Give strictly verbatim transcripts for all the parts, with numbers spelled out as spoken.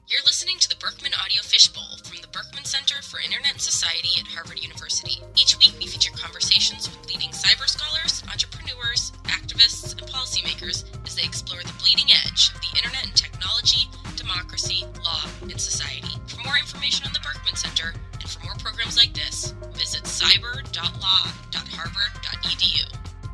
You're listening to the Berkman Audio Fishbowl from the Berkman Center for Internet and Society at Harvard University. Each week we feature conversations with leading cyber scholars, entrepreneurs, activists, and policymakers as they explore the bleeding edge of the internet and technology, democracy, law, and society. For more information on the Berkman Center and for more programs like this, visit cyber dot law dot harvard dot e d u.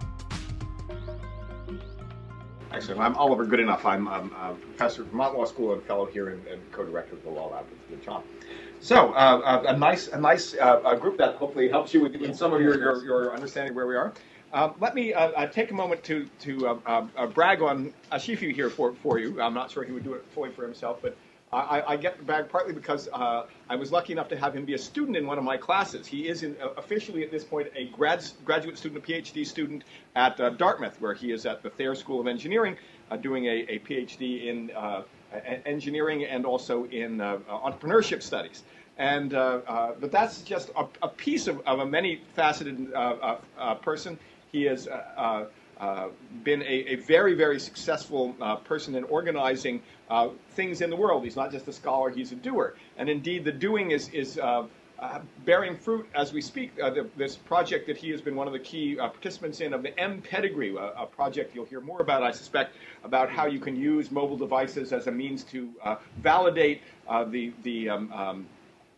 Excellent. I'm Oliver Goodenough. I'm, I'm a professor at Vermont Law School and fellow here and, and co-director of the Law Lab with, with John. So uh, a, a nice, a nice uh, a group that hopefully helps you with, with some of your, your, your understanding where we are. Uh, let me uh, uh, take a moment to to uh, uh, uh, brag on Ashifi here for for you. I'm not sure he would do it fully for himself, but I, I get the brag partly because uh, I was lucky enough to have him be a student in one of my classes. He is in, uh, officially at this point a grad, graduate student, a PhD student at uh, Dartmouth, where he is at the Thayer School of Engineering, uh, doing a, a PhD in uh, engineering and also in uh, entrepreneurship studies. And uh, uh, but that's just a, a piece of, of a many-faceted uh, uh, uh, person. He has uh, uh, been a, a very, very successful uh, person in organizing uh, things in the world. He's not just a scholar; he's a doer. And indeed, the doing is is uh, uh, bearing fruit as we speak. Uh, the, this project that he has been one of the key uh, participants in of the M Pedigree, a, a project you'll hear more about, I suspect, about how you can use mobile devices as a means to uh, validate uh, the the um, um,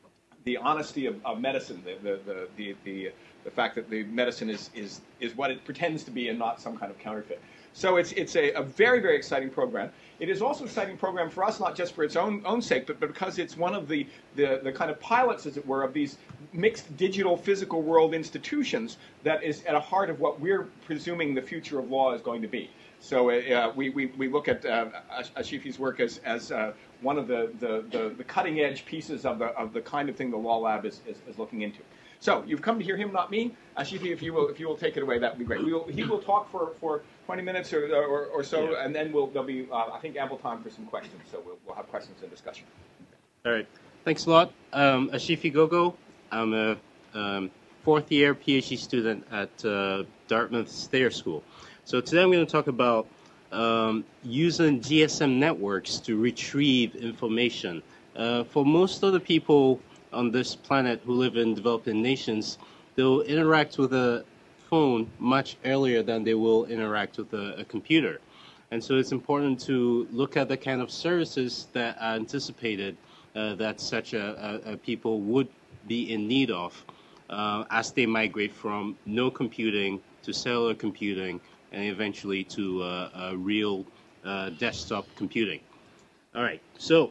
the honesty of, of medicine, the the the, the, the the fact that the medicine is, is, is what it pretends to be and not some kind of counterfeit. So it's, it's a, a very, very exciting program. It is also an exciting program for us, not just for its own, own sake, but, but because it's one of the, the, the kind of pilots, as it were, of these mixed digital physical world institutions that is at the heart of what we're presuming the future of law is going to be. So uh, we, we, we look at uh, Ashifi's work as, as uh, one of the, the, the, the cutting-edge pieces of the, of the kind of thing the Law Lab is, is, is looking into. So you've come to hear him, not me. Ashifi, if you will, if you will take it away, that would be great. We will, he will talk for, for twenty minutes or, or, or so, yeah. And then we'll, there'll be, uh, I think, ample time for some questions. So we'll, we'll have questions and discussion. All right. Thanks a lot. Um, Ashifi Gogo. I'm a um, fourth-year PhD student at uh, Dartmouth's Thayer School. So today I'm going to talk about um, using G S M networks to retrieve information. Uh, for most of the people on this planet who live in developing nations, they'll interact with a phone much earlier than they will interact with a, a computer. And so it's important to look at the kind of services that are anticipated uh, that such a, a, a people would be in need of uh, as they migrate from no computing to cellular computing and eventually to uh, uh, real uh, desktop computing. All right, so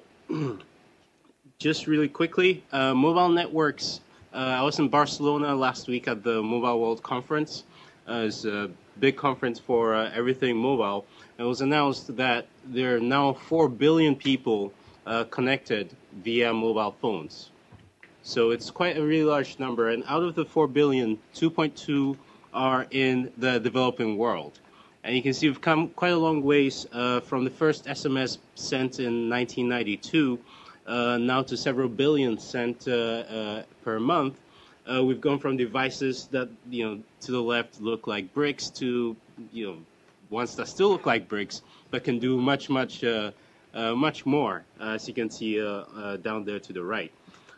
just really quickly, uh, mobile networks. Uh, I was in Barcelona last week at the Mobile World Conference. Uh, it's a big conference for uh, everything mobile. It was announced that there are now four billion people uh, connected via mobile phones. So it's quite a really large number. And out of the four billion, two point two are in the developing world. And you can see we've come quite a long ways uh, from the first S M S sent in nineteen ninety-two Uh, now to several billion sent uh, uh, per month. Uh, we've gone from devices that, you know, to the left look like bricks to, you know, ones that still look like bricks, but can do much, much, uh, uh, much more, uh, as you can see uh, uh, down there to the right.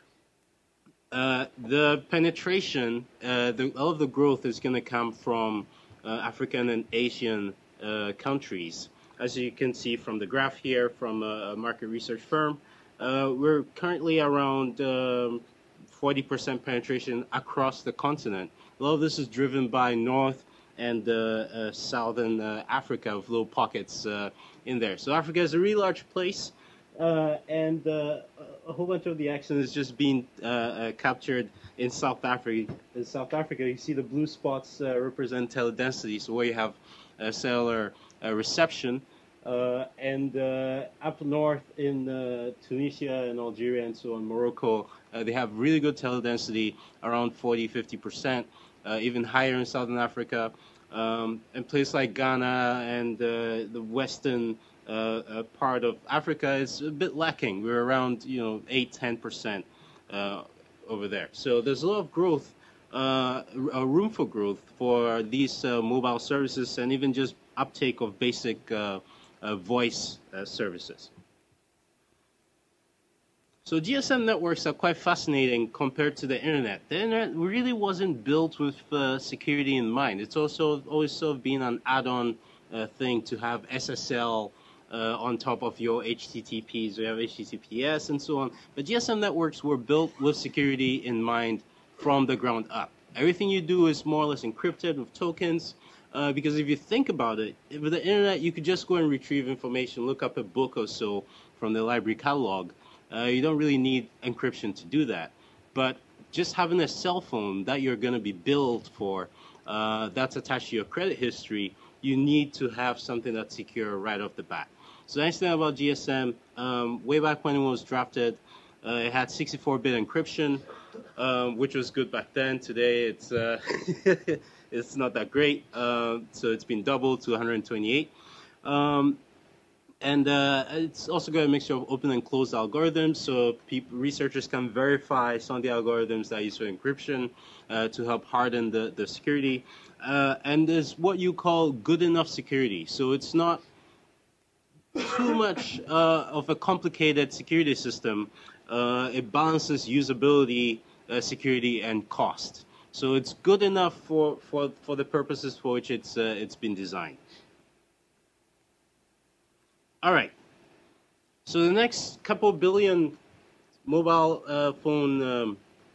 Uh, the penetration, uh, the, all of the growth is going to come from uh, African and Asian uh, countries. As you can see from the graph here from a market research firm, Uh, we're currently around um, forty percent penetration across the continent. A lot of this is driven by North and uh, uh, Southern uh, Africa with little pockets uh, in there. So Africa is a really large place, uh, and uh, a whole bunch of the action is just being uh, uh, captured in South Africa. In South Africa, you see the blue spots uh, represent teledensity, so where you have uh, cellular uh, reception. Uh, and uh, up north in uh, Tunisia and Algeria and so on, Morocco, uh, they have really good teledensity, around forty, fifty percent, uh, even higher in Southern Africa. Um, and places like Ghana and uh, the western uh, uh, part of Africa is a bit lacking. We're around, you know, eight, ten percent uh, over there. So there's a lot of growth, uh, a room for growth for these uh, mobile services and even just uptake of basic uh, Uh, voice uh, services. So G S M networks are quite fascinating compared to the internet. The internet really wasn't built with uh, security in mind. It's also always sort of been an add-on uh, thing to have S S L uh, on top of your H T T Ps. We have H T T P S and so on. But G S M networks were built with security in mind from the ground up. Everything you do is more or less encrypted with tokens. Uh, because if you think about it, with the internet, you could just go and retrieve information, look up a book or so from the library catalog. Uh, you don't really need encryption to do that. But just having a cell phone that you're going to be billed for, uh, that's attached to your credit history, you need to have something that's secure right off the bat. So the nice thing about G S M, um, way back when it was drafted, uh, it had sixty-four bit encryption, um, which was good back then. Today, it's uh, it's not that great. Uh, so it's been doubled to one hundred twenty-eight. Um, And uh, it's also got a mixture of open and closed algorithms, so people, researchers can verify some of the algorithms that are used for encryption uh, to help harden the, the security. Uh, and there's what you call good enough security. So it's not too much uh, of a complicated security system. Uh, it balances usability, uh, security, and cost. So it's good enough for, for, for the purposes for which it's, uh, it's been designed. All right, so the next couple billion mobile uh, phone um,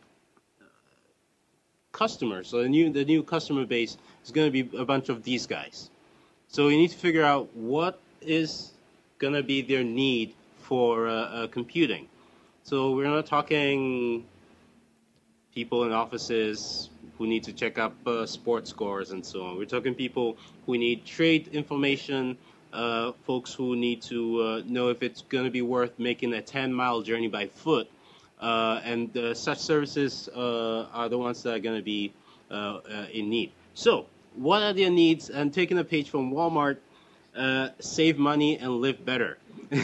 customers, so the new, the new customer base is going to be a bunch of these guys. So you need to figure out what is going to be their need for uh, uh, computing. So we're not talking people in offices who need to check up uh, sports scores and so on. We're talking people who need trade information, Uh, folks who need to uh, know if it's going to be worth making a ten mile journey by foot. Uh, and uh, such services uh, are the ones that are going to be uh, uh, in need. So what are their needs? And taking a page from Walmart, uh, save money and live better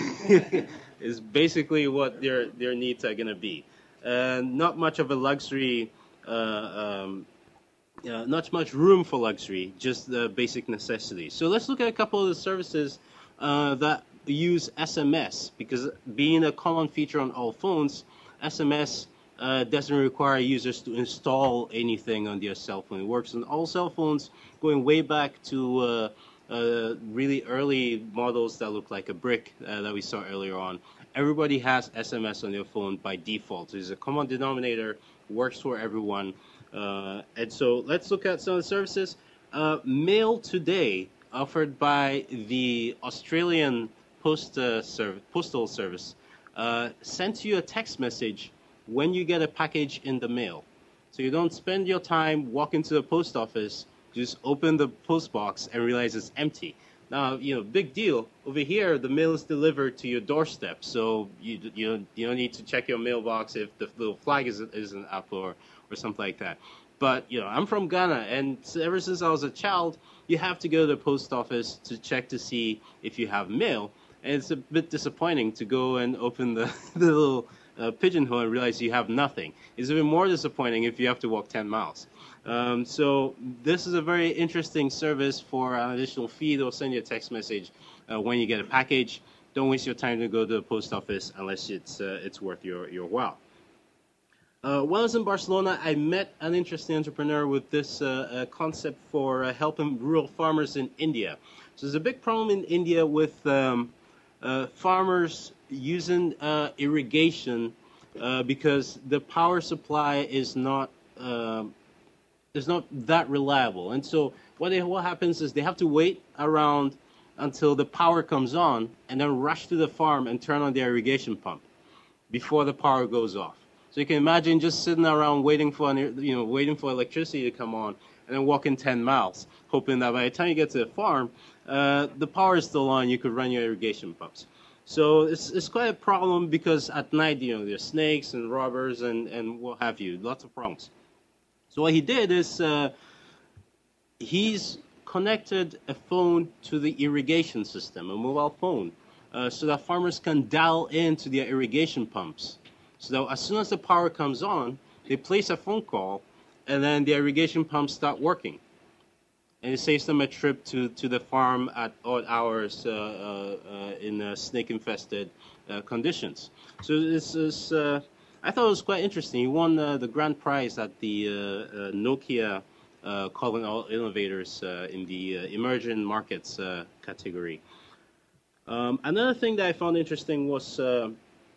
is basically what their, their needs are going to be. Uh, not much of a luxury uh, um, Uh, not much room for luxury, just the basic necessities. So let's look at a couple of the services uh, that use S M S, because being a common feature on all phones, S M S uh, doesn't require users to install anything on their cell phone. It works on all cell phones, going way back to uh, uh, really early models that look like a brick uh, that we saw earlier on. Everybody has S M S on their phone by default. It's a common denominator, works for everyone. Uh, and so let's look at some of the services. Uh, Mail Today, offered by the Australian Post, uh, Service, Postal Service, uh, sends you a text message when you get a package in the mail. So you don't spend your time walking to the post office, just open the post box and realize it's empty. Now, you know, big deal. Over here, the mail is delivered to your doorstep, so you you don't, you don't need to check your mailbox if the little flag isn't, isn't up or, or something like that. But, you know, I'm from Ghana, and ever since I was a child, you have to go to the post office to check to see if you have mail. And it's a bit disappointing to go and open the, the little uh, pigeonhole and realize you have nothing. It's even more disappointing if you have to walk ten miles. Um, so this is a very interesting service for an additional fee. They'll send you a text message uh, when you get a package. Don't waste your time to go to the post office unless it's uh, it's worth your, your while. Uh, when I was in Barcelona, I met an interesting entrepreneur with this uh, uh, concept for uh, helping rural farmers in India. So there's a big problem in India with um, uh, farmers using uh, irrigation uh, because the power supply is not uh, is not that reliable. And so what, they, what happens is they have to wait around until the power comes on and then rush to the farm and turn on their irrigation pump before the power goes off. So you can imagine just sitting around waiting for, you know, waiting for electricity to come on and then walking ten miles, hoping that by the time you get to the farm, uh, the power is still on, you could run your irrigation pumps. So it's, it's quite a problem because at night, you know, there's snakes and robbers and, and what have you, lots of problems. So what he did is uh, he's connected a phone to the irrigation system, a mobile phone, uh, so that farmers can dial into their irrigation pumps. So that as soon as the power comes on, they place a phone call, and then the irrigation pumps start working. and it saves them a trip to, to the farm at odd hours uh, uh, uh, in uh, snake-infested uh, conditions. So this is, uh, I thought it was quite interesting. He won uh, the grand prize at the uh, uh, Nokia uh, Calling All Innovators uh, in the uh, emerging markets uh, category. Um, another thing that I found interesting was uh,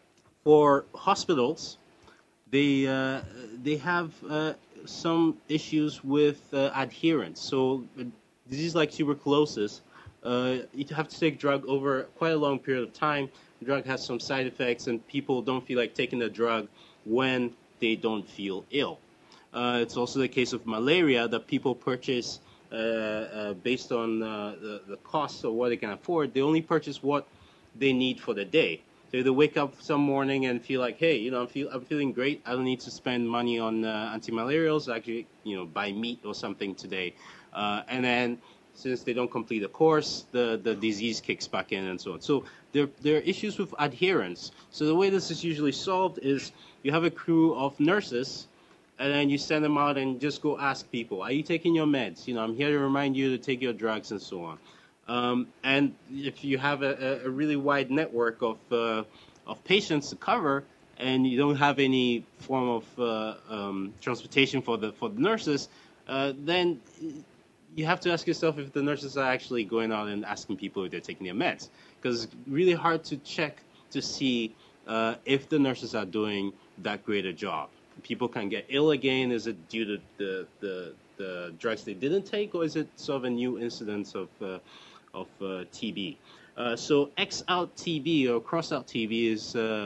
for hospitals, they uh, they have uh, some issues with uh, adherence. So a disease like tuberculosis, uh, you have to take drug over quite a long period of time. The drug has some side effects, and people don't feel like taking the drug when they don't feel ill. Uh, it's also the case of malaria that people purchase uh, uh, based on uh, the, the cost of what they can afford. They only purchase what they need for the day. So they wake up some morning and feel like, hey, you know, I'm, feel, I'm feeling great. I don't need to spend money on uh, anti-malarials. Actually, you know, buy meat or something today. Uh, and then since they don't complete the course, the, the disease kicks back in and so on. So there, there are issues with adherence. So the way this is usually solved is you have a crew of nurses, and then you send them out and just go ask people, are you taking your meds? You know, I'm here to remind you to take your drugs and so on. Um, and if you have a, a really wide network of uh, of patients to cover, and you don't have any form of uh, um, transportation for the for the nurses, uh, then you have to ask yourself if the nurses are actually going out and asking people if they're taking their meds, because it's really hard to check to see uh, if the nurses are doing that great a job. People can get ill again. Is it due to the the, the drugs they didn't take, or is it sort of a new incidence of uh, of uh, T B? Uh, so X-out T B or cross-out T B is uh,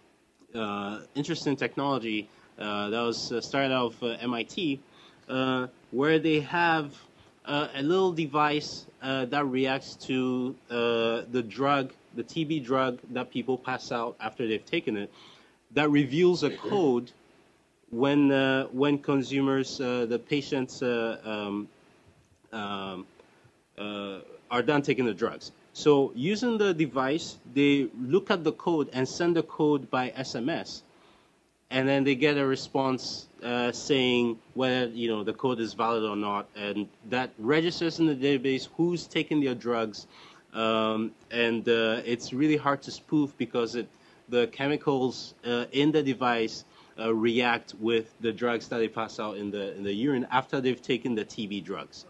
uh, interesting technology uh, that was uh, started out of uh, M I T, uh, where they have uh, a little device uh, that reacts to uh, the drug, the T B drug that people pass out after they've taken it, that reveals a code when uh, when consumers, uh, the patients, uh, um, um, uh, are done taking the drugs. So using the device, they look at the code and send the code by S M S, and then they get a response uh, saying whether you know the code is valid or not, and that registers in the database who's taking their drugs, um, and uh, it's really hard to spoof because it the chemicals uh, in the device Uh, react with the drugs that they pass out in the in the urine after they've taken the T B drugs.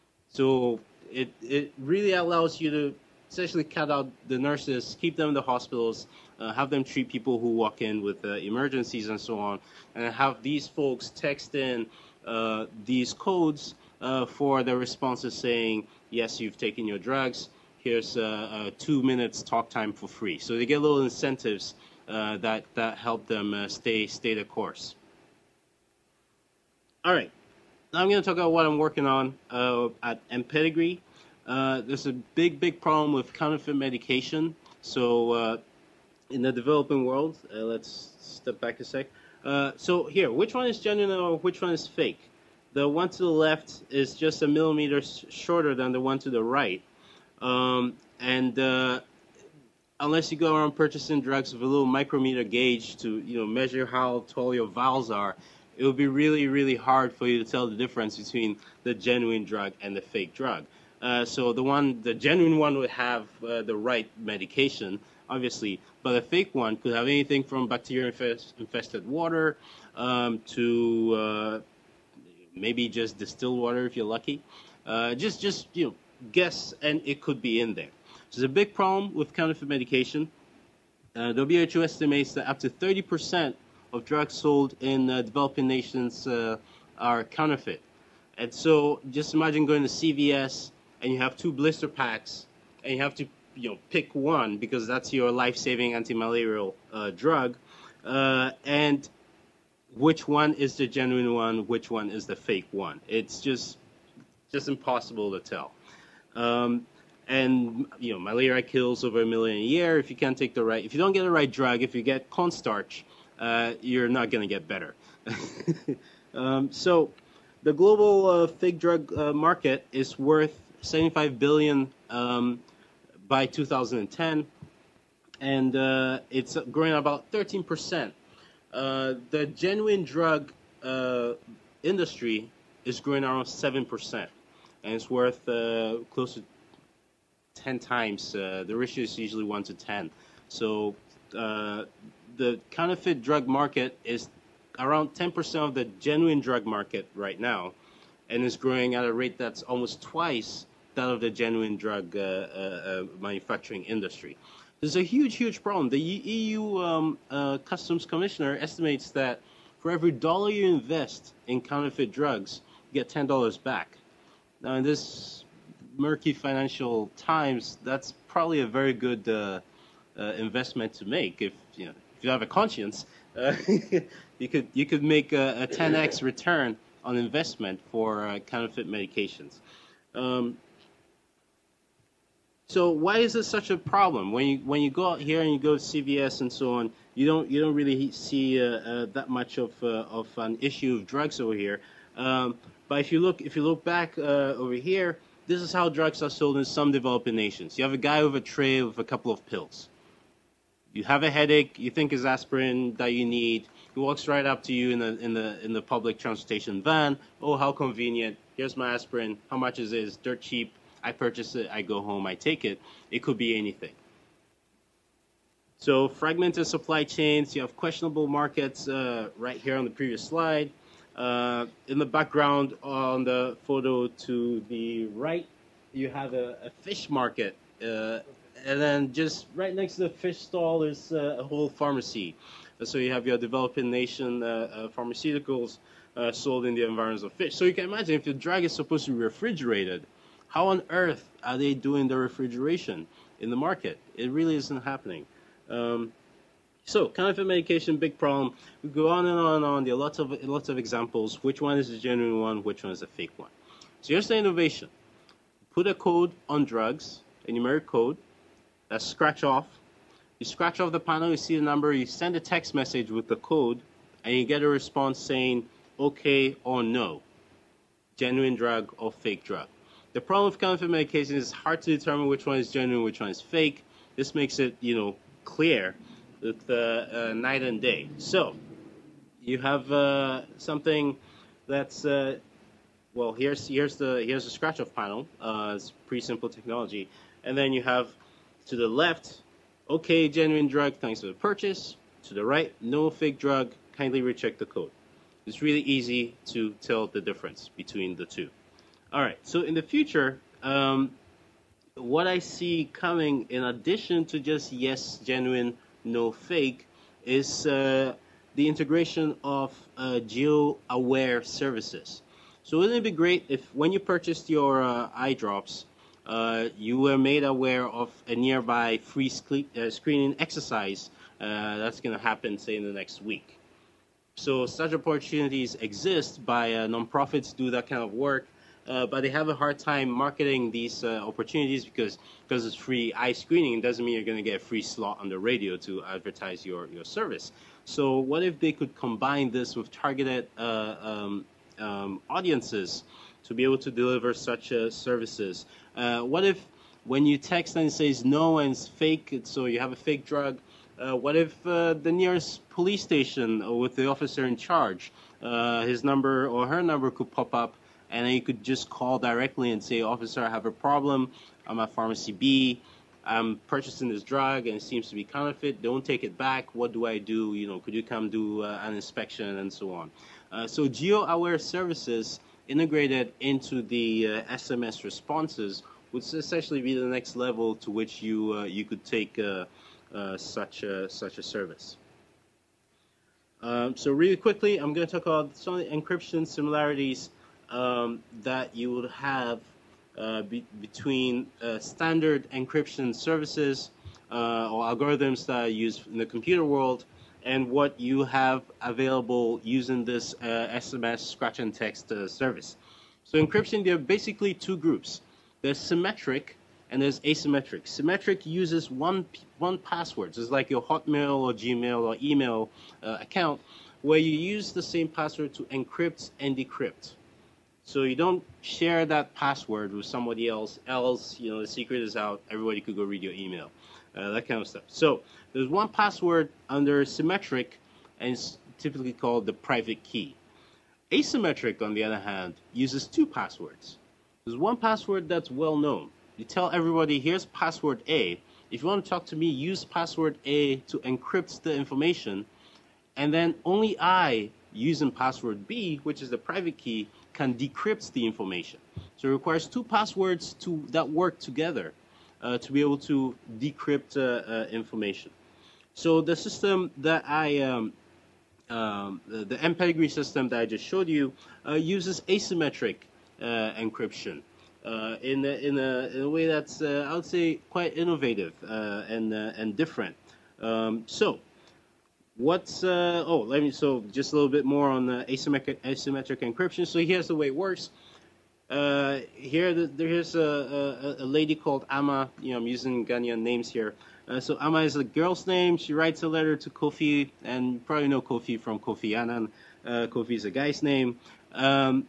So it it really allows you to essentially cut out the nurses, keep them in the hospitals, uh, have them treat people who walk in with uh, emergencies and so on, and have these folks text in uh, these codes uh, for the responses saying, yes, you've taken your drugs. Here's uh, uh, two minutes talk time for free. So they get little incentives Uh, that that help them uh, stay stay the course. All right, now I'm going to talk about what I'm working on uh, at mPedigree. Uh, there's a big big problem with counterfeit medication. So uh, in the developing world, uh, let's step back a sec. Uh, so here, which one is genuine or which one is fake? The one to the left is just a millimeter shorter than the one to the right, um, and uh, unless you go around purchasing drugs with a little micrometer gauge to, you know, measure how tall your vials are, it would be really, really hard for you to tell the difference between the genuine drug and the fake drug. Uh, so the one, the genuine one would have uh, the right medication, obviously, but a fake one could have anything from bacteria-infested water um, to uh, maybe just distilled water if you're lucky. Uh, just, just you know, guess, and it could be in there. So there's a big problem with counterfeit medication. Uh, W H O estimates that up to thirty percent of drugs sold in uh, developing nations uh, are counterfeit. And so just imagine going to C V S and you have two blister packs and you have to you know pick one because that's your life-saving anti-malarial uh, drug. Uh, and which one is the genuine one? Which one is the fake one? It's just just impossible to tell. Um, And, you know, malaria kills over a million a year. If you can't take the right, if you don't get the right drug, if you get cornstarch, uh, you're not going to get better. um, so the global uh, fake drug uh, market is worth seventy-five billion dollars um, by two thousand ten, and uh, it's growing about thirteen percent. Uh, the genuine drug uh, industry is growing around seven percent. and it's worth uh, close to ten times. Uh, the ratio is usually one to ten. So uh, the counterfeit drug market is around ten percent of the genuine drug market right now, and is growing at a rate that's almost twice that of the genuine drug uh, uh, uh, manufacturing industry. There's a huge, huge problem. The E U um, uh, Customs Commissioner estimates that for every dollar you invest in counterfeit drugs, you get ten dollars back. Now, in this murky financial times, that's probably a very good uh, uh, investment to make. If you know, if you have a conscience, uh, you could you could make a, a ten x return on investment for uh, counterfeit medications. Um, So why is this such a problem? When you when you go out here and you go to C V S and so on, you don't you don't really see uh, uh, that much of uh, of an issue of drugs over here. Um, but if you look if you look back uh, over here, this is how drugs are sold in some developing nations. You have a guy with a tray with a couple of pills. You have a headache. You think it's aspirin that you need. He walks right up to you in the in the in the public transportation van. Oh, how convenient! Here's my aspirin. How much is it? It's dirt cheap. I purchase it, I go home, I take it. It could be anything. So fragmented supply chains, you have questionable markets uh, right here on the previous slide. Uh, in the background on the photo to the right, you have a, a fish market. Uh, and then just right next to the fish stall is uh, a whole pharmacy. So you have your developing nation uh, uh, pharmaceuticals uh, sold in the environs of fish. So you can imagine if your drug is supposed to be refrigerated, how on earth are they doing the refrigeration in the market? It really isn't happening. Um, so counterfeit medication, big problem. We go on and on and on. There are lots of lots of examples. Which one is the genuine one? Which one is the fake one? So here's the innovation. Put a code on drugs, a numeric code. That's scratch off. You scratch off the panel. You see the number. You send a text message with the code, and you get a response saying okay or no. Genuine drug or fake drug. The problem with counterfeit medication is it's hard to determine which one is genuine, which one is fake. This makes it, you know, clear with uh, uh, night and day. So you have uh, something that's uh, well. Here's here's the here's the scratch-off panel. Uh, it's pretty simple technology, and then you have to the left, okay, genuine drug, thanks for the purchase. To the right, no fake drug. Kindly recheck the code. It's really easy to tell the difference between the two. All right, so in the future, um, what I see coming in addition to just yes, genuine, no fake, is uh, the integration of uh, geo-aware services. So wouldn't it be great if when you purchased your uh, eye drops, uh, you were made aware of a nearby free sc- uh, screening exercise uh, that's going to happen, say, in the next week. So such opportunities exist by uh, nonprofits do that kind of work. Uh, but they have a hard time marketing these uh, opportunities because because it's free eye screening. It doesn't mean you're going to get a free slot on the radio to advertise your, your service. So what if they could combine this with targeted uh, um, um, audiences to be able to deliver such uh, services? Uh, what if when you text and it says no and it's fake, so you have a fake drug, uh, what if uh, the nearest police station or with the officer in charge, uh, his number or her number could pop up, and then you could just call directly and say, officer, I have a problem. I'm at pharmacy B. I'm purchasing this drug, and it seems to be counterfeit. Don't take it back. What do I do? You know, could you come do uh, an inspection and so on? Uh, so geo-aware services integrated into the uh, S M S responses would essentially be the next level to which you uh, you could take uh, uh, such a, such a service. Um, so really quickly, I'm going to talk about some of the encryption similarities Um, that you would have uh, be, between uh, standard encryption services uh, or algorithms that are used in the computer world and what you have available using this uh, S M S scratch and text uh, service. So encryption, there are basically two groups. There's symmetric and there's asymmetric. Symmetric uses one one password. So it's like your Hotmail or Gmail or email uh, account where you use the same password to encrypt and decrypt. So you don't share that password with somebody else, else, you know, the secret is out, everybody could go read your email, uh, that kind of stuff. So there's one password under symmetric, and it's typically called the private key. Asymmetric, on the other hand, uses two passwords. There's one password that's well known. You tell everybody, here's password A. If you want to talk to me, use password A to encrypt the information, and then only I, using password B, which is the private key, can decrypt the information. So it requires two passwords to that work together uh, to be able to decrypt uh, uh, information. So the system that I, um, um, the, the mPedigree system that I just showed you uh, uses asymmetric uh, encryption uh, in, a, in, a, in a way that's, uh, I would say, quite innovative uh, and, uh, and different. Um, so what's, uh, oh, let me, so just a little bit more on the asymmetric, asymmetric encryption. So here's the way it works. Uh, here, the, there's a, a, a lady called Ama. You know, I'm using Ghanaian names here. Uh, so Ama is a girl's name. She writes a letter to Kofi, and you probably know Kofi from Kofi Annan. Uh, Kofi is a guy's name. Um,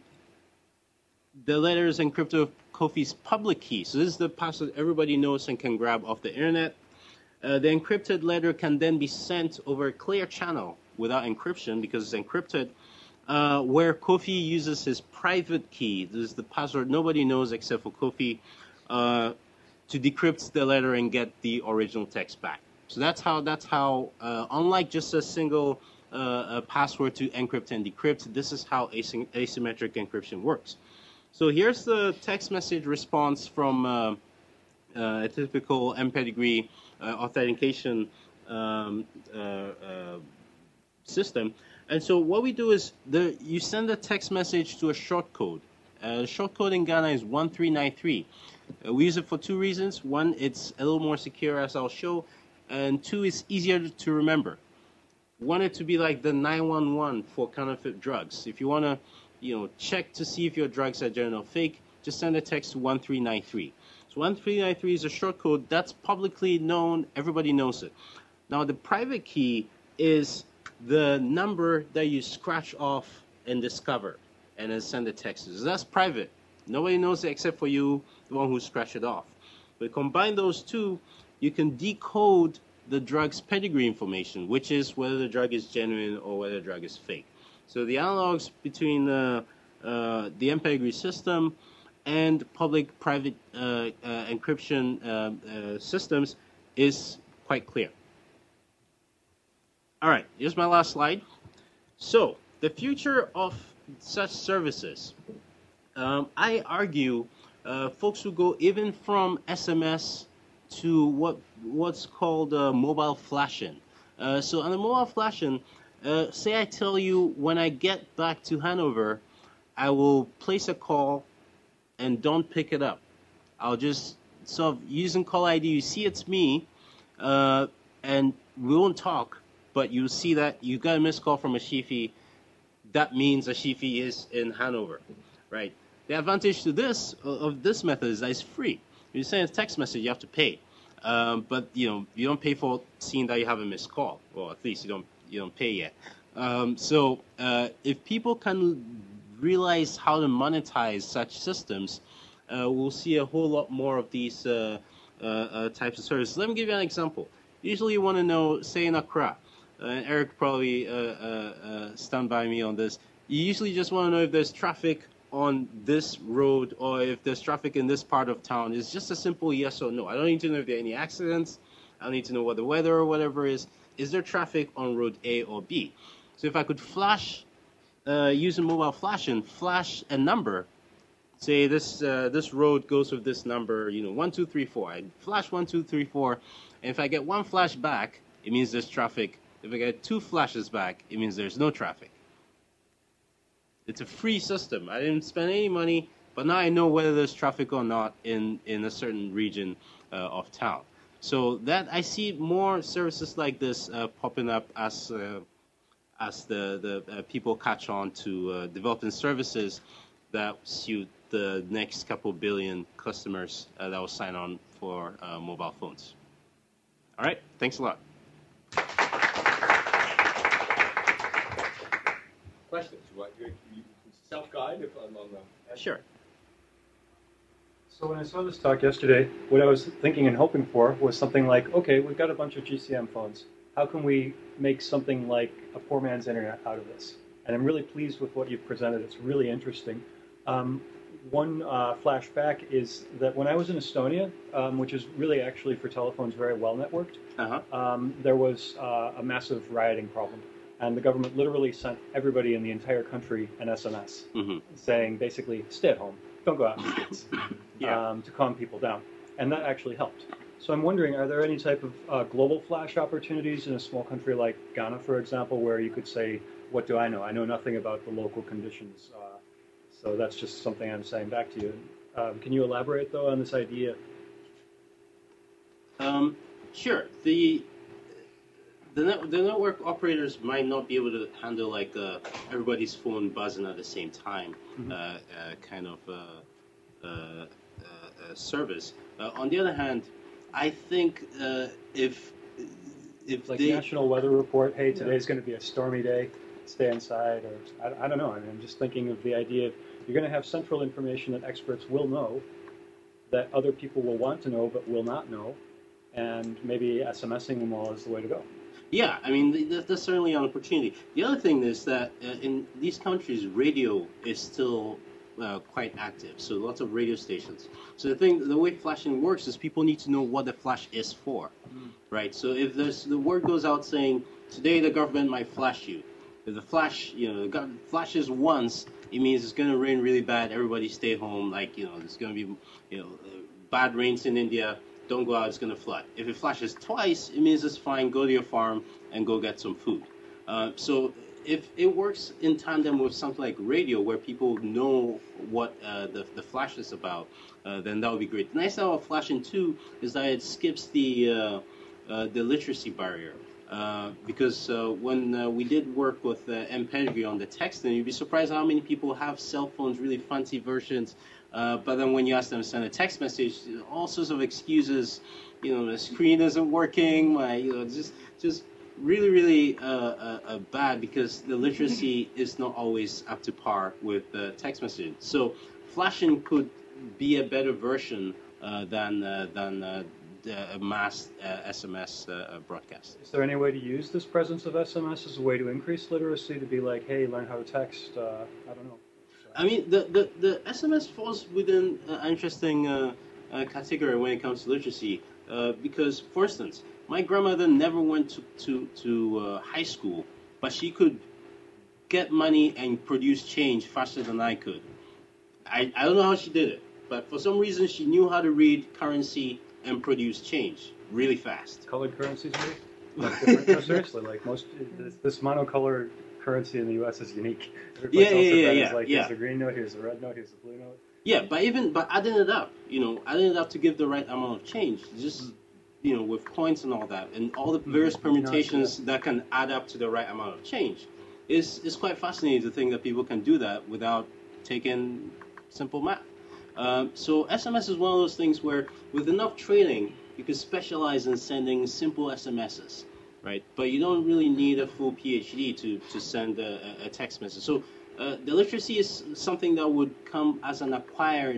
the letter is encrypted with Kofi's public key. So this is the password everybody knows and can grab off the internet. Uh, the encrypted letter can then be sent over a clear channel without encryption because it's encrypted, uh, where Kofi uses his private key. This is the password nobody knows except for Kofi, uh, to decrypt the letter and get the original text back. So that's how, that's how uh, unlike just a single uh, a password to encrypt and decrypt, this is how asy asymmetric encryption works. So here's the text message response from uh, uh, a typical mPedigree uh, authentication um, uh, uh, system. And so what we do is the, you send a text message to a short code. Uh, the short code in Ghana is one three nine three. Uh, we use it for two reasons. One, it's a little more secure, as I'll show. And two, it's easier to remember. Want it to be like the nine one one for counterfeit drugs. If you want to, you know, check to see if your drugs are genuine or fake, just send a text to one three nine three. So one three nine three is a short code that's publicly known. Everybody knows it. Now, the private key is the number that you scratch off and discover and then send the text. So that's private. Nobody knows it except for you, the one who scratched it off. But combine those two, you can decode the drug's pedigree information, which is whether the drug is genuine or whether the drug is fake. So the analogs between uh, uh, the mPedigree system and public-private uh, uh, encryption uh, uh, systems is quite clear. All right, here's my last slide. So the future of such services, um, I argue uh, folks who go even from S M S to what what's called uh, mobile flashing. Uh, so on the mobile flashing, uh, say I tell you when I get back to Hanover, I will place a call and don't pick it up. I'll just sort of using call I D, you see it's me, uh, and we won't talk, but you see that you got a missed call from Ashifi. That means Ashifi is in Hanover, right? The advantage to this of this method is that it's free. If you send a text message, you have to pay, um, but you know you don't pay for seeing that you have a missed call, or at least you don't you don't pay yet. Um, so uh, if people can realize how to monetize such systems, uh, we'll see a whole lot more of these uh, uh, uh, types of services. Let me give you an example. Usually, you want to know, say in Accra, uh, and Eric probably uh, uh, uh, stand by me on this. You usually just want to know if there's traffic on this road or if there's traffic in this part of town. It's just a simple yes or no. I don't need to know if there are any accidents. I don't need to know what the weather or whatever is. Is there traffic on road A or B? So if I could flash, uh, using mobile flashing, flash a number, say this uh, this road goes with this number, you know, one, two, three, four. I flash one, two, three, four, and if I get one flash back, it means there's traffic. If I get two flashes back, it means there's no traffic. It's a free system. I didn't spend any money, but now I know whether there's traffic or not in, in a certain region uh, of town. So that I see more services like this uh, popping up as uh, as the, the uh, people catch on to uh, developing services that suit the next couple billion customers uh, that will sign on for uh, mobile phones. All right, thanks a lot. Questions? What, you, you self-guide if I'm on the... Sure. So when I saw this talk yesterday, what I was thinking and hoping for was something like, okay, we've got a bunch of G C M phones. How can we make something like a poor man's internet out of this? And I'm really pleased with what you've presented. It's really interesting. Um, one uh, flashback is that when I was in Estonia, um, which is really actually for telephones very well networked, Uh-huh. um, there was uh, a massive rioting problem. And the government literally sent everybody in the entire country an S M S Mm-hmm. saying basically, stay at home, don't go out in the streets, Yeah. um, to calm people down. And that actually helped. So I'm wondering, are there any type of uh, global flash opportunities in a small country like Ghana, for example, where you could say, what do I know? I know nothing about the local conditions. Uh, so that's just something I'm saying back to you. Um, can you elaborate, though, on this idea? Um, sure. The the, net, the network operators might not be able to handle like uh, everybody's phone buzzing at the same time, Mhm. uh, uh, kind of uh, uh, uh, uh, service. Uh, on the other hand, I think uh, if if Like they National Weather Report, hey, today's going to be a stormy day, stay inside, or I, I don't know. I mean, I'm just thinking of the idea of you're going to have central information that experts will know, that other people will want to know but will not know, and maybe SMSing them all is the way to go. Yeah, I mean, th- th- that's certainly an opportunity. The other thing is that uh, in these countries, radio is still uh, quite active, so lots of radio stations. So the thing, the way flashing works is people need to know what the flash is for, mm. right? So if there's the word goes out saying, today the government might flash you. If the flash, you know, the gov- flashes once, it means it's going to rain really bad, everybody stay home, like, you know, there's going to be, you know, uh, bad rains in India, don't go out, it's going to flood. If it flashes twice, it means it's fine, go to your farm and go get some food. Uh, so if it works in tandem with something like radio where people know what uh, the, the flash is about, uh, then that would be great. The nice thing about flashing too is that it skips the, uh, uh, the literacy barrier. Uh, because uh, when uh, we did work with uh, M. Pedigree on the texting, you'd be surprised how many people have cell phones, really fancy versions, uh, but then when you ask them to send a text message, all sorts of excuses, you know, the screen isn't working, my, you know, just, just really, really uh, uh, uh, bad because the literacy is not always up to par with uh, text messaging. So flashing could be a better version uh, than uh, than uh, the mass uh, S M S uh, broadcast. Is there any way to use this presence of S M S as a way to increase literacy, to be like, hey, learn how to text? Uh, I don't know. I mean, the, the, the S M S falls within an interesting uh, uh, category when it comes to literacy uh, because, for instance, my grandmother never went to, to, to uh, high school, but she could get money and produce change faster than I could. I, I don't know how she did it, but for some reason she knew how to read currency and produce change really fast. Colored currencies, maybe? Like different, no, seriously, like most, this, this monocolor currency in the U S is unique. Yeah, yeah, yeah, yeah. Like, yeah. here's the green note, here's the red note, here's the blue note. Yeah, but even but adding it up, you know, adding it up to give the right amount of change, just mm. you know, with points and all that, and all the various mm-hmm. permutations no, that can add up to the right amount of change, is is quite fascinating to think that people can do that without taking simple math. Um, so S M S is one of those things where, with enough training, you can specialize in sending simple S M Ses, right? But you don't really need a full PhD to, to send a, a text message. So uh, the literacy is something that would come as an acquired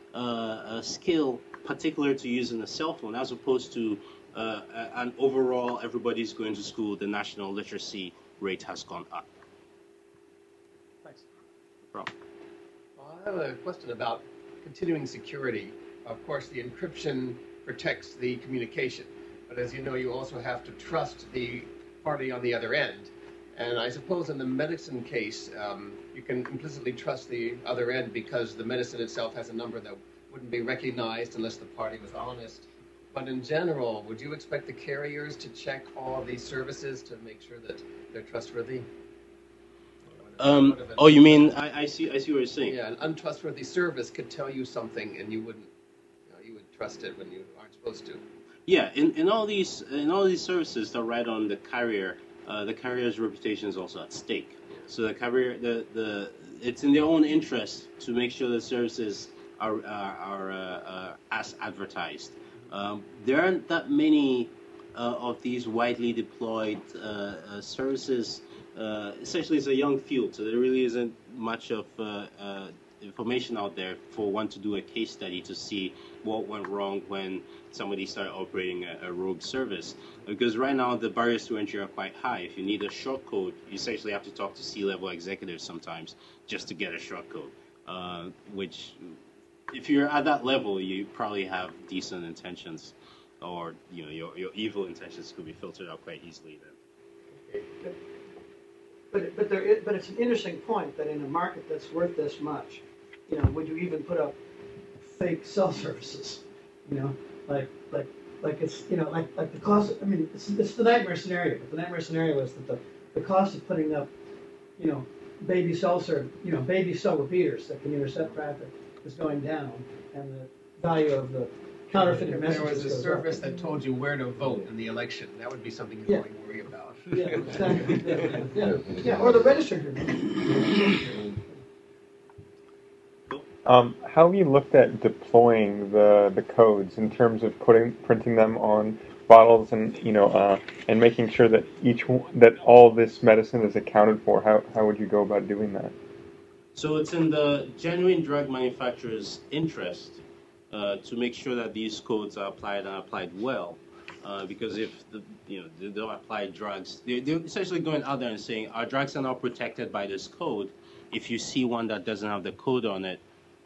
uh, a skill, particular to using a cell phone, as opposed to uh, an overall everybody's going to school, the national literacy rate has gone up. Thanks. No problem. Well, I have a question about continuing security. Of course, the encryption protects the communication, but as you know, you also have to trust the party on the other end. And I suppose in the medicine case, um, you can implicitly trust the other end because the medicine itself has a number that wouldn't be recognized unless the party was honest. But in general, would you expect the carriers to check all of these services to make sure that they're trustworthy? Um, oh, you mean, I, I see I see what you're saying. Yeah, an untrustworthy service could tell you something and you wouldn't, you know, you would trust it when you aren't supposed to. Yeah, in, in all these in all these services that ride on the carrier, uh, the carrier's reputation is also at stake. So the carrier, the, the it's in their own interest to make sure the services are are, are uh, uh, as advertised. Um, there aren't that many uh, of these widely deployed uh, uh, services. Uh, essentially, it's a young field, so there really isn't much of uh, uh, information out there for one to do a case study to see what went wrong when somebody started operating a, a rogue service. Because right now, the barriers to entry are quite high. If you need a short code, you essentially have to talk to C-level executives sometimes just to get a short code. uh, which, if you're at that level, you probably have decent intentions, or you know your your evil intentions could be filtered out quite easily then. But but there is, but it's an interesting point that in a market that's worth this much, you know, would you even put up fake cell services? You know, like like like it's you know like like the cost. I mean, it's, it's the nightmare scenario. But the nightmare scenario is that the the cost of putting up, you know, baby cell serve, you know, baby cell repeaters that can intercept traffic is going down, and the value of the counterfeited If messages there was a goes service up. that told you where to vote in the election, that would be something you'd Yeah. really worry about. Yeah, exactly. Yeah, yeah, yeah, or the registered. Um, how have you looked at deploying the the codes in terms of putting printing them on bottles and you know uh, and making sure that each one, that all this medicine is accounted for? How how would you go about doing that? So it's in the genuine drug manufacturer's interest uh, to make sure that these codes are applied and applied well. Uh, because if the, you know they don't apply drugs, they're, they're essentially going out there and saying our drugs are not protected by this code. If you see one that doesn't have the code on it,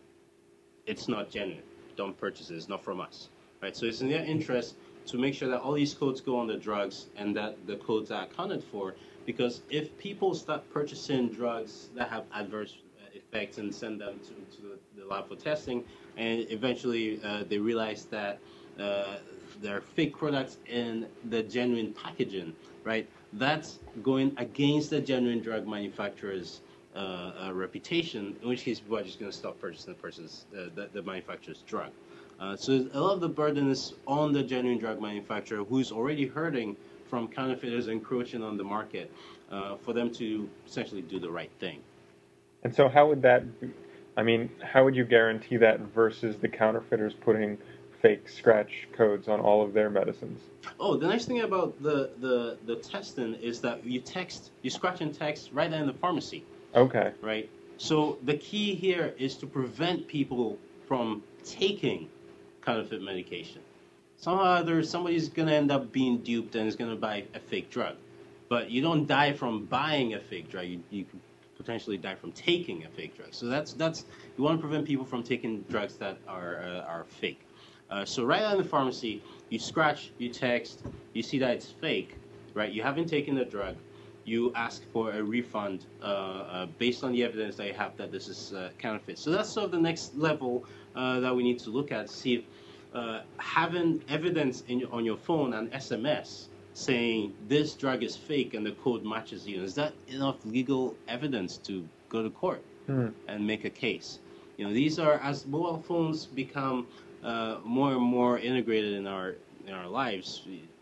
it's not genuine. Don't purchase it. It's not from us, right? So it's in their interest to make sure that all these codes go on the drugs and that the codes are accounted for. Because if people start purchasing drugs that have adverse effects and send them to, to the lab for testing, and eventually uh, they realize that uh, they're fake products in the genuine packaging, right? That's going against the genuine drug manufacturer's uh, uh, reputation, in which case people are just going to stop purchasing the person's, uh, the, the manufacturer's drug. Uh, so a lot of the burden is on the genuine drug manufacturer, who's already hurting from counterfeiters encroaching on the market, uh, for them to essentially do the right thing. And so how would that be, I mean, how would you guarantee that versus the counterfeiters putting fake scratch codes on all of their medicines? Oh, the nice thing about the, the, the testing is that you text, you scratch and text right there in the pharmacy. Okay. Right? So the key here is to prevent people from taking counterfeit medication. Somehow or other, somebody's going to end up being duped and is going to buy a fake drug. But you don't die from buying a fake drug. You, you could potentially die from taking a fake drug. So that's, that's you want to prevent people from taking drugs that are, uh, are fake. Uh, so right out in the pharmacy, you scratch, you text, you see that it's fake, right? You haven't taken the drug. You ask for a refund uh, uh, based on the evidence that you have that this is uh, counterfeit. So that's sort of the next level uh, that we need to look at. See if uh, having evidence in, on your phone and S M S saying this drug is fake and the code matches you, is that enough legal evidence to go to court hmm. and make a case? You know, these are, as mobile phones become uh, more and more integrated in our in our lives,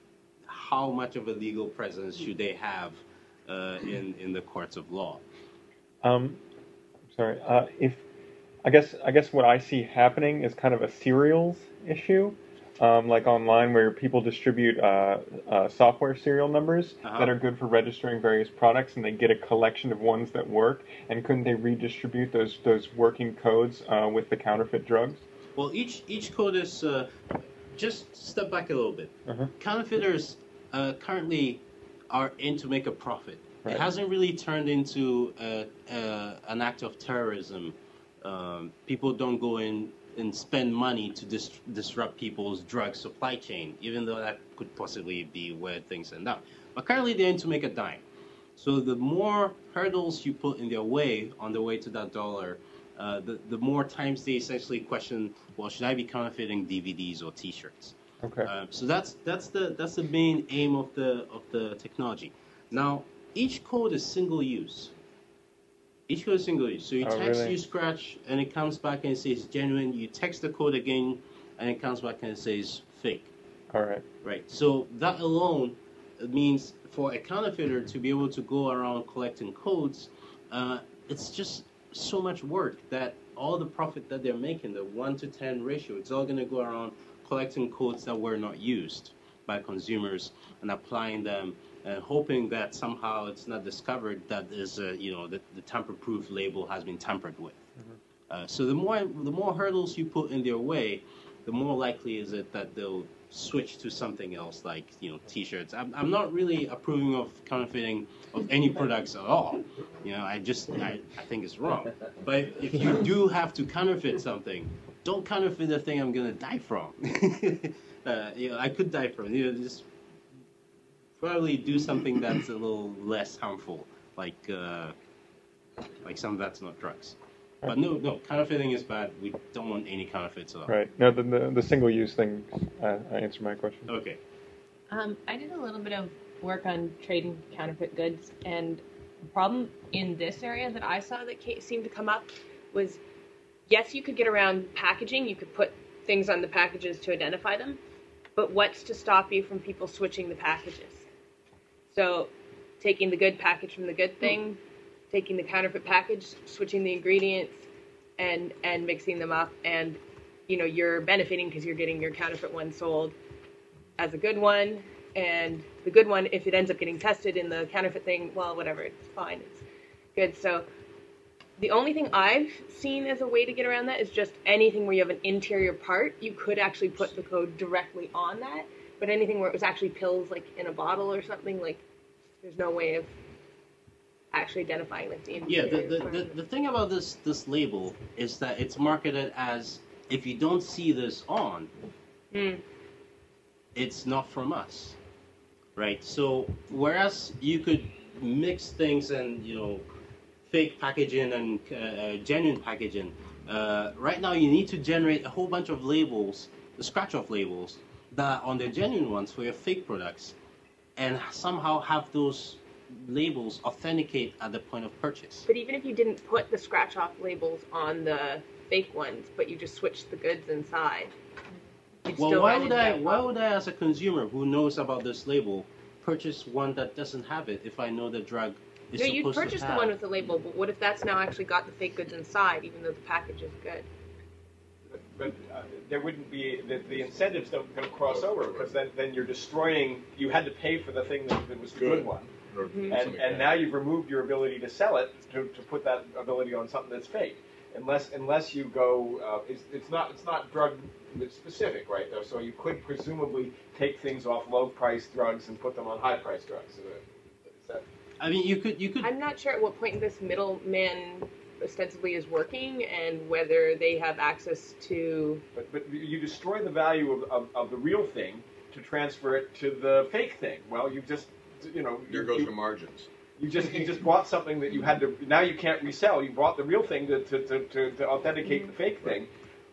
how much of a legal presence should they have uh, in in the courts of law? Um, sorry. Uh, if I guess I guess what I see happening is kind of a serials issue. Um, like online where people distribute uh, uh, software serial numbers uh-huh. that are good for registering various products, and they get a collection of ones that work, and couldn't they redistribute those those working codes uh, with the counterfeit drugs? Well, each each code is, uh, just step back a little bit. Uh-huh. Counterfeiters uh, currently are in to make a profit. Right. It hasn't really turned into a, a, an act of terrorism. Um, people don't go in and spend money to dis- disrupt people's drug supply chain, even though that could possibly be where things end up. But currently they're in to make a dime. So the more hurdles you put in their way on the way to that dollar, uh, the, the more times they essentially question, well, should I be counterfeiting D V Ds or T-shirts? Okay. Uh, so that's that's the that's the main aim of the of the technology. Now, each code is single use. Each code is single use. So you oh, text, really? you scratch, and it comes back and it says genuine. You text the code again, and it comes back and it says fake. All right. Right. So that alone means for a counterfeiter to be able to go around collecting codes, uh, it's just so much work that all the profit that they're making, the one to ten ratio, it's all going to go around collecting codes that were not used by consumers and applying them, and hoping that somehow it's not discovered that is, uh, you know, the, the tamper-proof label has been tampered with. Mm-hmm. Uh, so the more the more hurdles you put in their way, the more likely is it that they'll switch to something else, like you know, T-shirts. I'm I'm not really approving of counterfeiting of any products at all. You know, I just I, I think it's wrong. But if you do have to counterfeit something, don't counterfeit the thing I'm gonna die from. uh, you know, I could die from. You know, just probably do something that's a little less harmful, like uh, like something that's not drugs. But no, no, counterfeiting is bad. We don't want any counterfeits at all. Right. No, the the, the single-use thing. Uh, I answered my question. Okay. Um, I did a little bit of work on trading counterfeit goods, and the problem in this area that I saw that ca- seemed to come up was, yes, you could get around packaging. You could put things on the packages to identify them, but what's to stop you from people switching the packages? So, taking the good package from the good thing, taking the counterfeit package, switching the ingredients, and and mixing them up, and you know you're benefiting because you're getting your counterfeit one sold as a good one, and the good one, if it ends up getting tested in the counterfeit thing, well, whatever, it's fine, it's good. So the only thing I've seen as a way to get around that is just anything where you have an interior part, you could actually put the code directly on that, but anything where it was actually pills, like in a bottle or something, like there's no way of actually identifying like the Yeah, interior the, the, part. the, the thing about this this label is that it's marketed as, if you don't see this on, Mm. it's not from us, right? So whereas you could mix things and, you know, fake packaging and uh, genuine packaging, uh, right now you need to generate a whole bunch of labels, the scratch-off labels, that are on the genuine ones for your fake products, and somehow have those labels authenticate at the point of purchase. But even if you didn't put the scratch-off labels on the fake ones, but you just switched the goods inside, you'd Well, still why run would into I? that Why problem. would I, as a consumer who knows about this label, purchase one that doesn't have it if I know the drug is No, supposed you'd to purchase the have? one with the label, but what if that's now actually got the fake goods inside, even though the package is good? But uh, there wouldn't be, the, the incentives don't, don't cross over, because then, then you're destroying, you had to pay for the thing that, that was the good, Good. one. Mhm. And, and now you've removed your ability to sell it, to, to put that ability on something that's fake. Unless, unless you go, uh, it's, it's not, it's not drug specific, right, though, so you could presumably take things off low-priced drugs and put them on high-priced drugs. Is that, I mean, you could, you could. I'm not sure at what point this middleman ostensibly is working and whether they have access to... but, but you destroy the value of, of, of the real thing to transfer it to the fake thing. Well, you just, you know... There you, goes you, the margins. You just you just bought something that you had to, now you can't resell. You bought the real thing to, to, to, to, to authenticate the fake thing.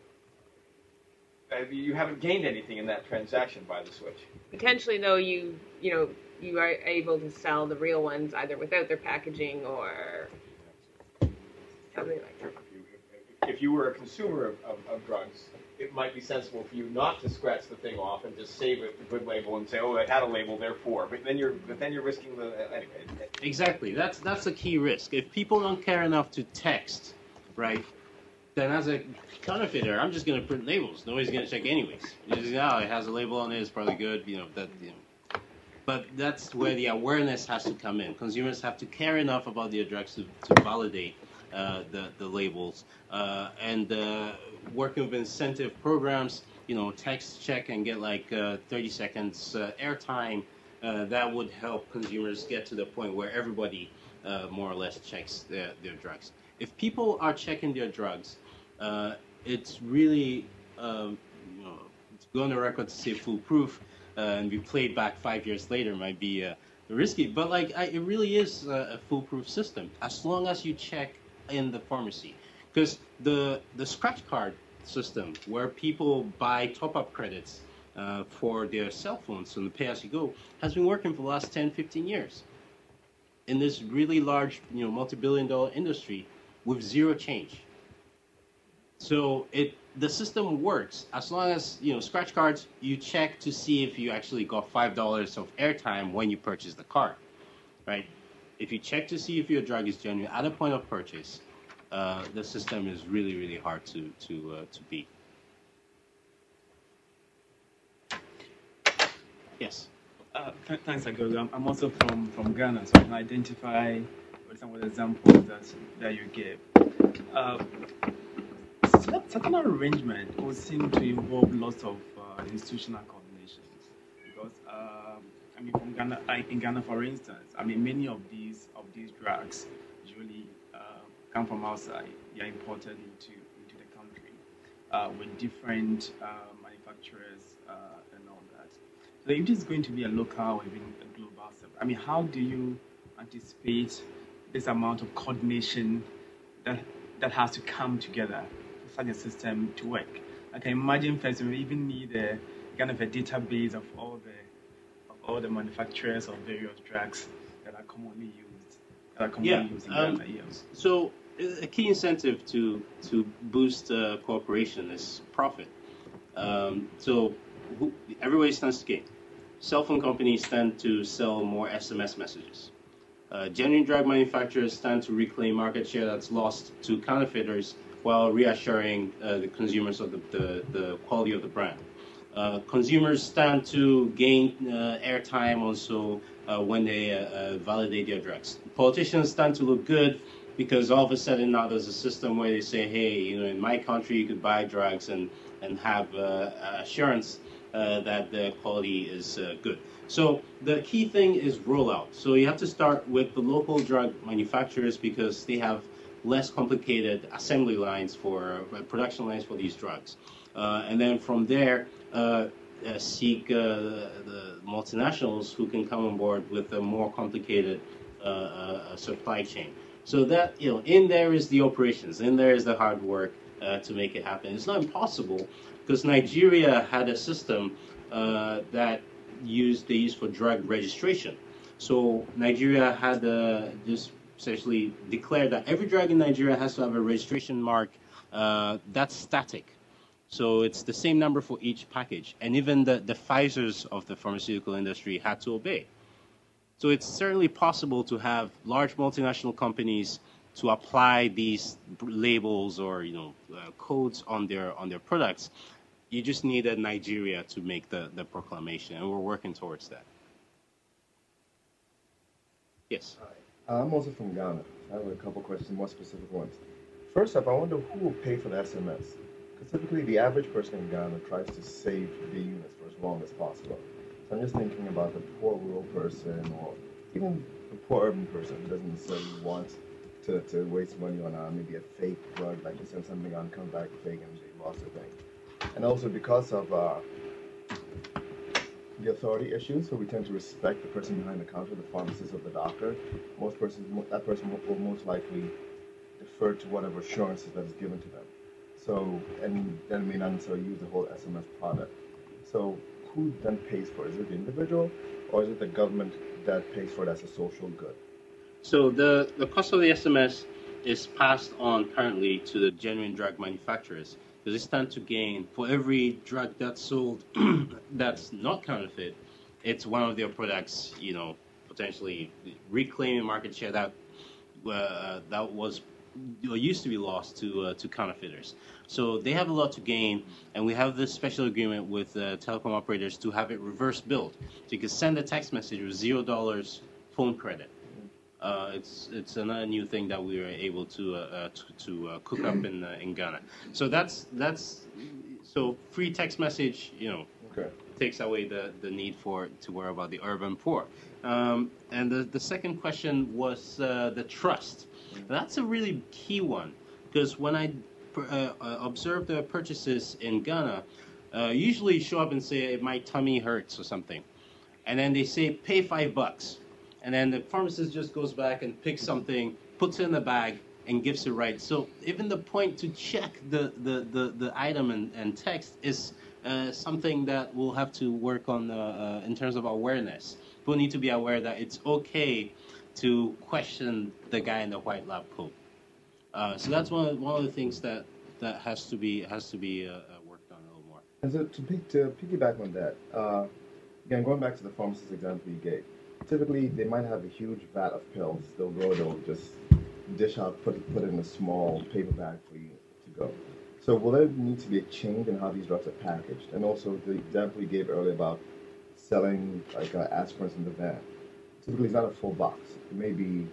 Uh, you haven't gained anything in that transaction by the switch. Potentially, though, you you know, you are able to sell the real ones either without their packaging or something like that. If you, if, if you were a consumer of, of, of drugs, it might be sensible for you not to scratch the thing off and just save it, the good label, and say, oh, it had a label, therefore. But then you're, but then you're risking the, uh, anyway. Exactly. That's that's a key risk. If people don't care enough to text, right, then as a counterfeiter, I'm just going to print labels. Nobody's going to check anyways. You just, oh, it has a label on it. It's probably good. You know that. You know. But that's where the awareness has to come in. Consumers have to care enough about their drugs to, to validate uh, the the labels, uh, and uh, working with incentive programs. You know, text check and get like uh, thirty seconds uh, airtime. Uh, that would help consumers get to the point where everybody uh, more or less checks their, their drugs. If people are checking their drugs, uh, it's really, um, you know, to go on the record to say foolproof uh, and be played back five years later might be uh, risky. But like, I, it really is a, a foolproof system as long as you check in the pharmacy. Because the the scratch card system, where people buy top-up credits uh, for their cell phones on the pay-as-you-go, has been working for the last ten, fifteen years in this really large, you know, multi-billion dollar industry with zero change. So it the system works as long as, you know, scratch cards, you check to see if you actually got five dollars of airtime when you purchase the card, right? If you check to see if your drug is genuine at a point of purchase, uh, the system is really, really hard to to uh, to beat. Yes. Uh, th- thanks, Agogo. I'm, I'm also from, from Ghana, so I can identify with some of the examples that, that you gave. Uh, certain arrangement would seem to involve lots of uh, institutional coordination. because uh, I mean, from Ghana, like in Ghana, for instance, I mean, many of these of these drugs usually uh, come from outside. They are imported into into the country uh, with different uh, manufacturers uh, and all that. So if this is going to be a local or even a global system, I mean, how do you anticipate this amount of coordination that that has to come together for such a system to work? I can imagine first we even need a kind of a database of all the of all the manufacturers of various drugs that are commonly used that are commonly Yeah, used in um, Ghana. Yes. So a key incentive to to boost uh, cooperation is profit. Um, so who, everybody stands to gain. Cell phone companies stand to sell more S M S messages. Uh, genuine drug manufacturers stand to reclaim market share that's lost to counterfeiters while reassuring uh, the consumers of the, the, the quality of the brand. Uh, consumers stand to gain uh, airtime also uh, when they uh, uh, validate their drugs. Politicians stand to look good because all of a sudden now there's a system where they say, hey, you know, in my country you could buy drugs and, and have uh, assurance uh, that the quality is uh, good. So the key thing is rollout. So you have to start with the local drug manufacturers because they have less complicated assembly lines for uh, production lines for these drugs. Uh, and then from there, uh, uh, seek uh, the multinationals who can come on board with a more complicated uh, uh, supply chain. So that, you know, in there is the operations, in there is the hard work uh, to make it happen. It's not impossible because Nigeria had a system uh, that used they used for drug registration. So Nigeria had uh, this essentially declared that every drug in Nigeria has to have a registration mark uh, that's static. So it's the same number for each package. And even the, the Pfizers of the pharmaceutical industry had to obey. So it's certainly possible to have large multinational companies to apply these labels or, you know, uh, codes on their on their products. You just needed Nigeria to make the, the proclamation, and we're working towards that. Yes? Hi. I'm also from Ghana. I have a couple questions, more specific ones. First up, I wonder who will pay for the S M S? Because typically the average person in Ghana tries to save the units for as long as possible. So I'm just thinking about the poor rural person or even the poor urban person who doesn't necessarily want to, to waste money on uh, maybe a fake drug, like they send something on, come back fake and they lost the thing. And also because of uh, the authority issues, so we tend to respect the person behind the counter, the pharmacist or the doctor. Most persons, that person will, will most likely defer to whatever assurances that is given to them. So, and then may not necessarily use the whole S M S product. So, who then pays for it? Is it the individual, or is it the government that pays for it as a social good? So the, the cost of the S M S is passed on currently to the genuine drug manufacturers. Because they stand to gain for every drug that's sold that's not counterfeit, it's one of their products, you know, potentially reclaiming market share that uh, that was or used to be lost to uh, to counterfeiters. So they have a lot to gain, and we have this special agreement with uh, telecom operators to have it reverse billed. So you can send a text message with zero dollars phone credit. Uh, it's it's another new thing that we were able to uh, uh, to, to uh, cook up in uh, in Ghana. So that's that's so free text message, you know, Okay. takes away the, the need for to worry about the urban poor. Um, and the the second question was uh, the trust. That's a really key one because when I uh, uh, observe the purchases in Ghana, uh, usually show up and say my tummy hurts or something, and then they say pay five bucks. And then the pharmacist just goes back and picks something, puts it in the bag, and gives it right. So even the point to check the, the, the, the item and, and text is uh, something that we'll have to work on uh, uh, in terms of awareness. People need to be aware that it's okay to question the guy in the white lab coat. Uh, so that's one of, one of the things that, that has to be has to be uh, uh, worked on a little more. And so to, pick, to piggyback on that, uh, again, going back to the pharmacist example you gave, typically they might have a huge vat of pills. They'll go, they'll just dish out, put it, put it in a small paper bag for you to go. So will there need to be a change in how these drugs are packaged? And also the example you gave earlier about selling like uh, aspirins in the van. Typically it's not a full box. It may be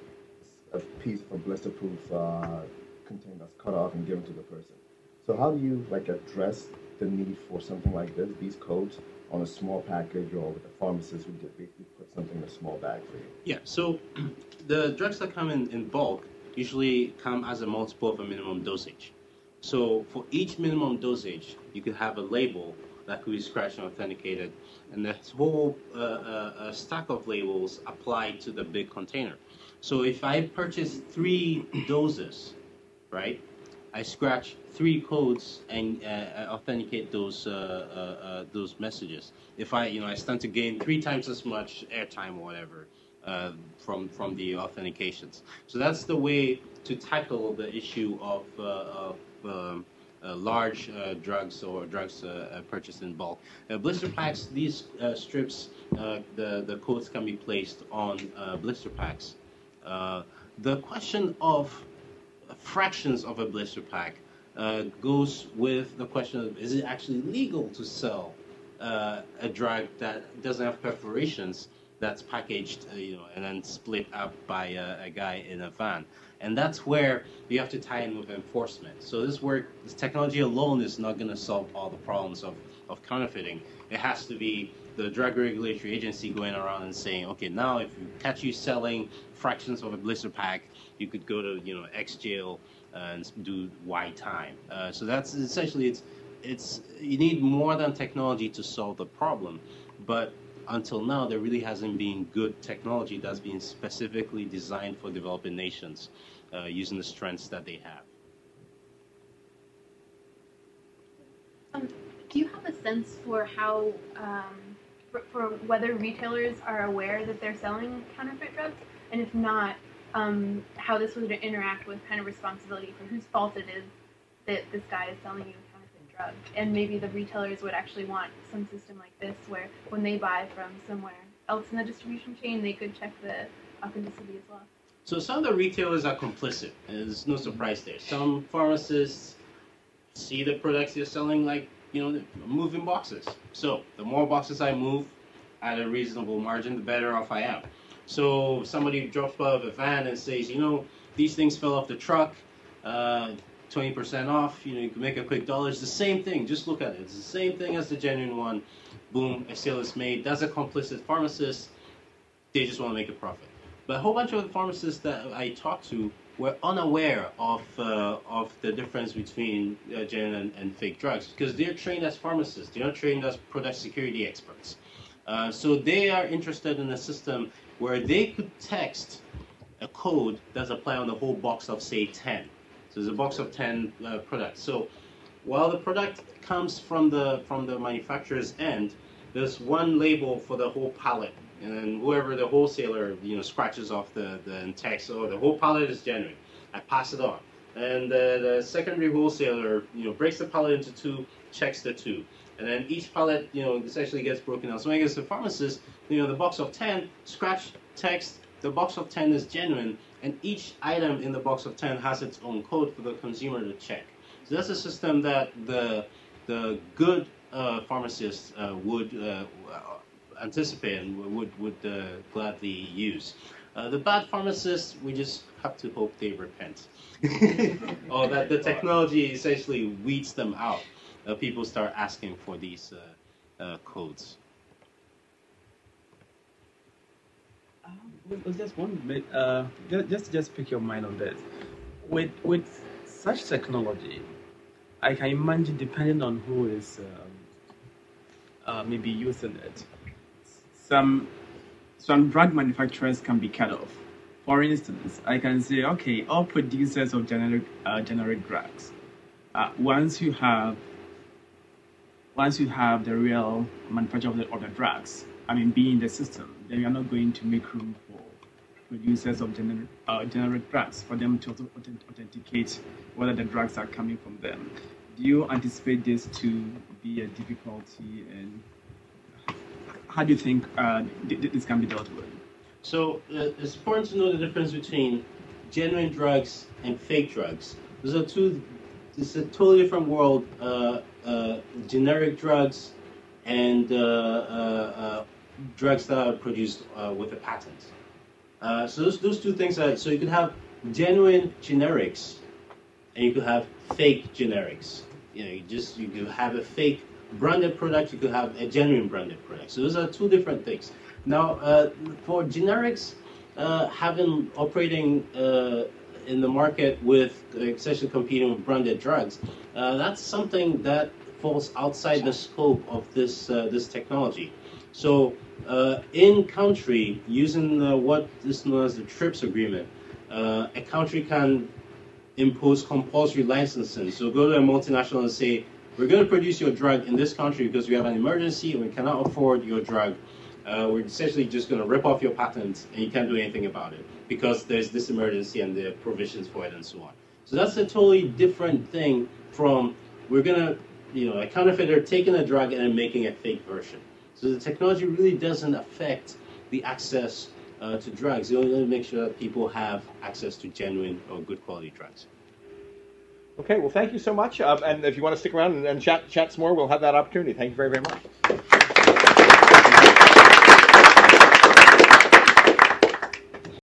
a piece of a blister-proof uh, container that's cut off and given to the person. So how do you like address the need for something like this, these codes, on a small package, or with the pharmacist who just basically put something in a small bag for you? Yeah, so the drugs that come in, in bulk usually come as a multiple of a minimum dosage. So for each minimum dosage, you could have a label that could be scratched and authenticated, and this whole uh, uh, uh, stack of labels applied to the big container. So if I purchase three doses, right, I scratch three codes and uh, authenticate those uh, uh, uh, those messages. If I, you know, I stand to gain three times as much airtime or whatever uh, from from the authentications. So that's the way to tackle the issue of uh, of um, uh, large uh, drugs or drugs uh, purchased in bulk. Uh, blister packs, these uh, strips, uh, the the codes can be placed on uh, blister packs. Uh, the question of fractions of a blister pack uh, goes with the question of, is it actually legal to sell uh, a drug that doesn't have perforations, that's packaged, uh, you know, and then split up by uh, a guy in a van? And that's where you have to tie in with enforcement. So this work, this technology alone is not going to solve all the problems of, of counterfeiting. It has to be the drug regulatory agency going around and saying, okay, now if we catch you selling fractions of a blister pack, you could go to, you know, X jail and do Y time. Uh, so that's essentially, it's, it's, you need more than technology to solve the problem. But until now, there really hasn't been good technology that's been specifically designed for developing nations uh, using the strengths that they have. Um, do you have a sense for how, um, for, for whether retailers are aware that they're selling counterfeit drugs? And if not, um, how this would interact with kind of responsibility for whose fault it is that this guy is selling you a counterfeit drug? And maybe the retailers would actually want some system like this where when they buy from somewhere else in the distribution chain, they could check the authenticity as well. So some of the retailers are complicit, and there's no surprise there. Some pharmacists see the products they're selling like, you know, moving boxes. So the more boxes I move at a reasonable margin, the better off I am. So somebody drops out of a van and says, you know, these things fell off the truck, uh, twenty percent off, you know, you can make a quick dollar. It's the same thing. Just look at it. It's the same thing as the genuine one. Boom, a sale is made. That's a complicit pharmacist. They just want to make a profit. But a whole bunch of the pharmacists that I talked to were unaware of uh, of the difference between uh, genuine and, and fake drugs because they're trained as pharmacists. They're not trained as product security experts. Uh, so they are interested in a system where they could text a code that's applied on the whole box of, say, ten. So there's a box of ten uh, products. So while the product comes from the from the manufacturer's end, there's one label for the whole pallet. And then whoever the wholesaler, you know, scratches off the, the text, oh, the whole pallet is genuine. I pass it on. And uh, the secondary wholesaler, you know, breaks the pallet into two, checks the two. And then each pallet, you know, essentially gets broken down. So I guess the pharmacist, you know, the box of ten, scratch text, the box of ten is genuine, and each item in the box of ten has its own code for the consumer to check. So that's a system that the the good uh, pharmacists uh, would uh, anticipate and would, would uh, gladly use. Uh, the bad pharmacists, we just have to hope they repent. Or that the technology essentially weeds them out. Uh, people start asking for these uh, uh, codes. Uh, well, just one bit, uh, just just pick your mind on this. With with such technology, I can imagine depending on who is um, uh, maybe using it, some some drug manufacturers can be cut off. For instance, I can say, okay, all producers of generic uh, generic drugs, uh, once you have once you have the real manufacturer of the, of the drugs, I mean, be in the system, then you're not going to make room for producers of generic, uh, generic drugs for them to authenticate whether the drugs are coming from them. Do you anticipate this to be a difficulty, and how do you think uh, this can be dealt with? So uh, it's important to know the difference between genuine drugs and fake drugs. Those are two. It's a totally different world. Uh, uh, generic drugs and uh, uh, uh, drugs that are produced uh, with a patent. Uh, so those those two things are. So you could have genuine generics, and you could have fake generics. You know, you just you could have a fake branded product, you could have a genuine branded product. So those are two different things. Now, uh, for generics, uh, having operating uh, in the market with essentially competing with branded drugs, uh, that's something that falls outside the scope of this uh, this technology. So, uh, in country, using uh, what is known as the TRIPS agreement, uh, a country can impose compulsory licensing. So, go to a multinational and say, we're going to produce your drug in this country because we have an emergency and we cannot afford your drug. Uh, we're essentially just going to rip off your patent and you can't do anything about it because there's this emergency and there are provisions for it and so on. So that's a totally different thing from we're going to, you know, a counterfeiter taking a drug and then making a fake version. So the technology really doesn't affect the access uh, to drugs. It only makes sure that people have access to genuine or good quality drugs. Okay, well, thank you so much. Uh, and if you want to stick around and, and chat, chat some more, we'll have that opportunity. Thank you very, very much.